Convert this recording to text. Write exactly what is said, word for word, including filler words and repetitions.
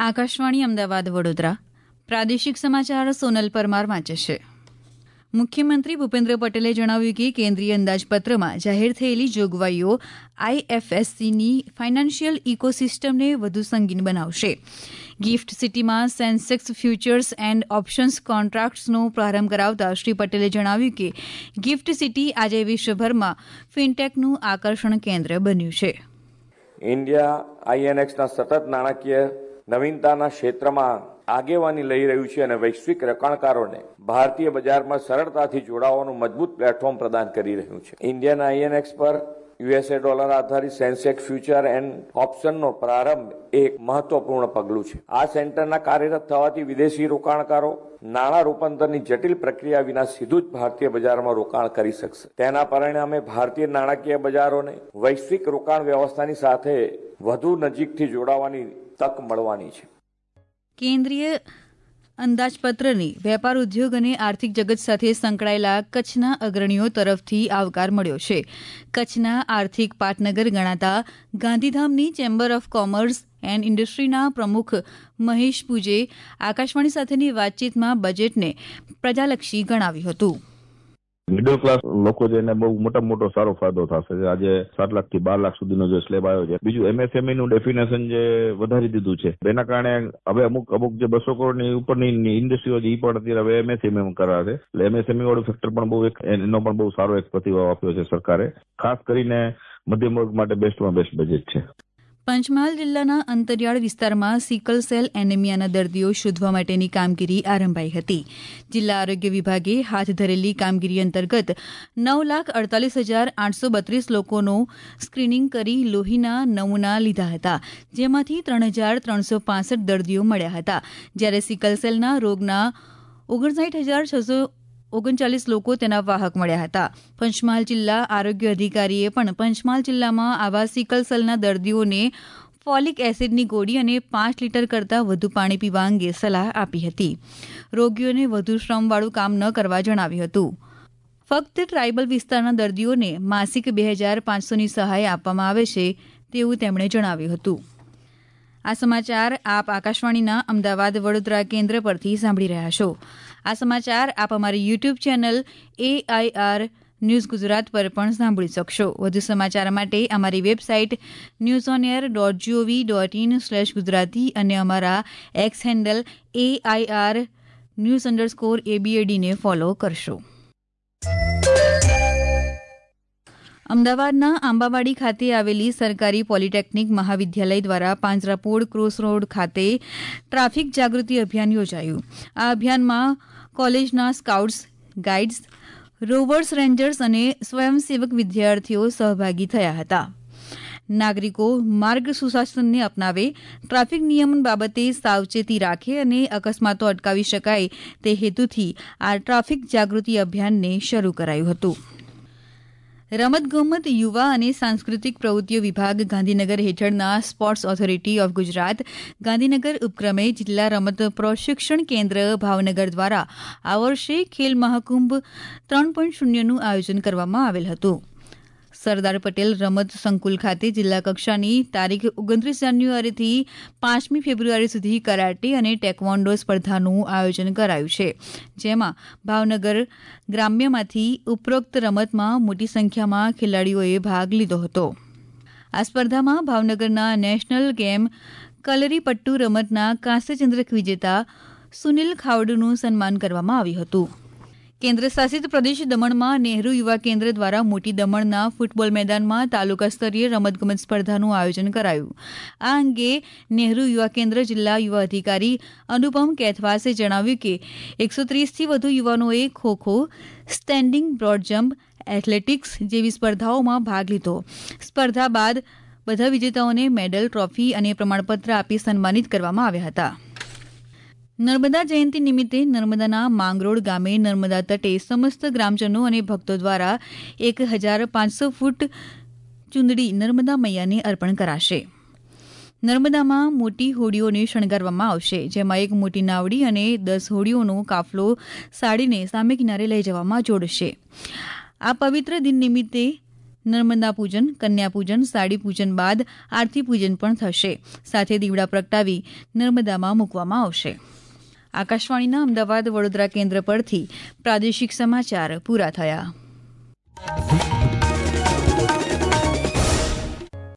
આકાશવાણી અમદાવાદ વડોદરા પ્રાદેશિક સમાચાર સોનલ પરમાર વાંચે છે. મુખ્યમંત્રી ભૂપેન્દ્ર પટેલે જણાવ્યું કે કેન્દ્રીય અંદાજપત્રમાં જાહેર થયેલી જોગવાઈઓ આઈએફએસસીની ફાઇનાન્શિયલ ઇકોસિસ્ટમને વધુ સંગીન બનાવશે. ગિફ્ટ સિટીમાં સેન્સેક્સ ફ્યુચર્સ એન્ડ ઓપ્શન્સ કોન્ટ્રાક્ટ્સનો પ્રારંભ કરાવતા શ્રી પટેલે જણાવ્યું કે ગિફ્ટ સિટી આજે વિશ્વભરમાં ફિનટેકનું આકર્ષણ કેન્દ્ર બન્યું છે. ઇન્ડિયા આઈએનએક્સના સતત નાણાકીય નવીનતાના ક્ષેત્રમાં આગેવાની લઈ રહ્યું છે અને વૈશ્વિક રોકાણકારોને ભારતીય બજારમાં સરળતાથી જોડાવાનું મજબૂત પ્લેટફોર્મ પ્રદાન કરી રહ્યું છે. ઇન્ડિયન આઈએનએક્સ પર યુએસએ ડોલર આધારિત સેન્સેક્સ ફ્યુચર એન્ડ ઓપ્શનનો પ્રારંભ એક મહત્વપૂર્ણ પગલું છે. આ સેન્ટરના કાર્યરત થવાથી વિદેશી રોકાણકારો નાણાં રૂપાંતરની જટિલ પ્રક્રિયા વિના સીધું જ ભારતીય બજારમાં રોકાણ કરી શકશે. તેના પરિણામે ભારતીય નાણાકીય બજારોને વૈશ્વિક રોકાણ વ્યવસ્થાની સાથે વધુ નજીકથી જોડાવાની તક મળવાની છે. કેન્દ્રીય અંદાજપત્રની વેપાર ઉદ્યોગ અને આર્થિક જગત સાથે સંકળાયેલા કચ્છના અગ્રણીઓ તરફથી આવકાર મળ્યો છે. કચ્છના આર્થિક પાટનગર ગણાતા ગાંધીધામની ચેમ્બર ઓફ કોમર્સ એન્ડ ઇન્ડસ્ટ્રીના પ્રમુખ મહેશ પૂજે આકાશવાણી સાથેની વાતચીતમાં બજેટને પ્રજાલક્ષી ગણાવ્યું હતું. મિડલ ક્લાસ લોકો જેને બહુ મોટા મોટો સારો ફાયદો થશે. આજે સાત લાખ થી બાર લાખ સુધીનો જે સ્લેબ આવ્યો છે. બીજું એમએસએમઈ નું ડેફિનેશન જે વધારી દીધું છે, એના કારણે હવે અમુક અમુક જે બસો કરોડની ઉપરની ઇન્ડસ્ટ્રીઓ છે એ પણ અત્યારે હવે એમએસએમઈ કરાશે. એટલે એમએસએમઈ વાળું ફેક્ટર પણ બહુ એક એનો પણ બહુ સારો એક પ્રતિભાવ આપ્યો છે સરકારે. ખાસ કરીને મધ્યમ વર્ગ માટે બેસ્ટમાં બેસ્ટ બજેટ છે. પંચમહાલ જિલ્લાના અંતરિયાળ વિસ્તારમાં સિકલ સેલ એનેમિયાના દર્દીઓ શોધવા માટેની કામગીરી આરંભાઈ હતી. જિલ્લા આરોગ્ય વિભાગે હાથ ધરેલી કામગીરી અંતર્ગત નવ લાખ અડતાલીસ હજાર આઠસો બત્રીસ લોકોનું સ્ક્રીનિંગ કરી લોહીના નમૂના લીધા હતા, જેમાંથી ત્રણ હજાર ત્રણસો પાસઠ દર્દીઓ મળ્યા હતા, જ્યારે સિકલ સેલના રોગના ઓગણસાઠ હજાર છસો ઓગણચાલીસ લોકો તેના વાહક મળ્યા હતા. પંચમહાલ જિલ્લા આરોગ્ય અધિકારીએ પણ પંચમહાલ જિલ્લામાં આવા સિકલ સેલના દર્દીઓને ફોલિક એસિડની ગોળી અને પાંચ લીટર કરતાં વધુ પાણી પીવા અંગે સલાહ આપી હતી. રોગીઓને વધુ શ્રમવાળું કામ ન કરવા જણાવ્યું હતું. ફક્ત ટ્રાયબલ વિસ્તારના દર્દીઓને માસિક બે હજાર પાંચસોની સહાય આપવામાં આવે છે તેવું તેમણે જણાવ્યું હતું. આ સમાચાર આપ આકાશવાણીના અમદાવાદ વડોદરા કેન્દ્ર પરથી સાંભળી રહ્યા છો. આ સમાચાર આપ અમારી YouTube channel AIR news Gujarat પર પણ સાંભળી શકશો. વધુ સમાચાર માટે અમારી website news on air dot gov dot in slash Gujarati અને અમારા X handle AIR news underscore એબીએડીને ફોલો કરશો. અમદાવાદના આંબાવાડી ખાતે આવેલી સરકારી પોલિટેકનિક મહાવિદ્યાલય દ્વારા પાંજરાપોળ ક્રોસ રોડ ખાતે ટ્રાફિક જાગૃતિ અભિયાન યોજાયું. આ અભિયાનમાં કોલેજના સ્કાઉટ્સ, ગાઇડ્સ, રોવર્સ રેન્જર્સ અને સ્વયંસેવક વિદ્યાર્થીઓ સહભાગી થયા હતા. નાગરિકો માર્ગ સુશાસનને અપનાવે, ટ્રાફિક નિયમન બાબતે સાવચેતી રાખે અને અકસ્માતો અટકાવી શકાય તે હેતુથી આ ટ્રાફિક જાગૃતિ અભિયાનને શરૂ કરાયું હતું. રમતગમત, યુવા અને સાંસ્કૃતિક પ્રવૃત્તિઓ વિભાગ ગાંધીનગર હેઠળના sports authority of Gujarat Gandhinagar ઉપક્રમે જિલ્લા રમત પ્રશિક્ષણ કેન્દ્ર ભાવનગર દ્વારા આ વર્ષે ખેલ મહાકુંભ ત્રણ પોઈન્ટ શૂન્યનું આયોજન કરવામાં આવેલ હતું. સરદાર પટેલ રમત સંકુલ ખાતે જિલ્લા કક્ષાની તારીખ ઓગણત્રીસ જાન્યુઆરીથી પાંચમી ફેબ્રુઆરી સુધી કરાટે અને ટેકવોન્ડો સ્પર્ધાનું આયોજન કરાયું છે, જેમાં ભાવનગર ગ્રામ્યમાંથી ઉપરોક્ત રમતમાં મોટી સંખ્યામાં ખેલાડીઓએ ભાગ લીધો હતો. આ સ્પર્ધામાં ભાવનગરના નેશનલ ગેમ કલરીપટ્ટુ રમતના કાંસ્યચંદ્રક વિજેતા સુનિલ ખાવડનું સન્માન કરવામાં આવ્યું હતું. કેન્દ્ર શાસિત પ્રદેશ દમણમાં નહેરુ યુવા કેન્દ્ર દ્વારા મોટી દમણના ફૂટબોલ મેદાનમાં તાલુકા સ્તરીય રમતગમત સ્પર્ધાનું આયોજન કરાયું. આ અંગે નહેરુ યુવા કેન્દ્ર જિલ્લા યુવા અધિકારી અનુપમ કેથવાસે જણાવ્યું કે એકસો ત્રીસથી વધુ યુવાનોએ kho kho, standing broad jump, athletics જેવી સ્પર્ધાઓમાં ભાગ લીધો. સ્પર્ધા બાદ બધા વિજેતાઓને મેડલ, ટ્રોફી અને પ્રમાણપત્ર આપી સન્માનિત કરવામાં આવ્યા હતા. નર્મદા જયંતિ નિમિત્તે નર્મદાના માંગરોળ ગામે નર્મદા તટે સમસ્ત ગ્રામજનો અને ભક્તો દ્વારા એક હજાર પાંચસો ફૂટ ચુંદડી નર્મદા મૈયાને અર્પણ કરાશે. નર્મદામાં મોટી હોડીઓને શણગારવામાં આવશે, જેમાં એક મોટી નાવડી અને દસ હોડીઓનો કાફલો સાડીને સામે કિનારે લઈ જવામાં જોડશે. આ પવિત્ર દિન નિમિત્તે નર્મદા પૂજન, કન્યા પૂજન, સાડી પૂજન બાદ આરતી પૂજન પણ થશે. સાથે દીવડા પ્રગટાવી નર્મદામાં મૂકવામાં આવશે. આકાશવાણીના અમદાવાદ વડોદરા કેન્દ્ર પરથી પ્રાદેશિક સમાચાર પૂરા થયા.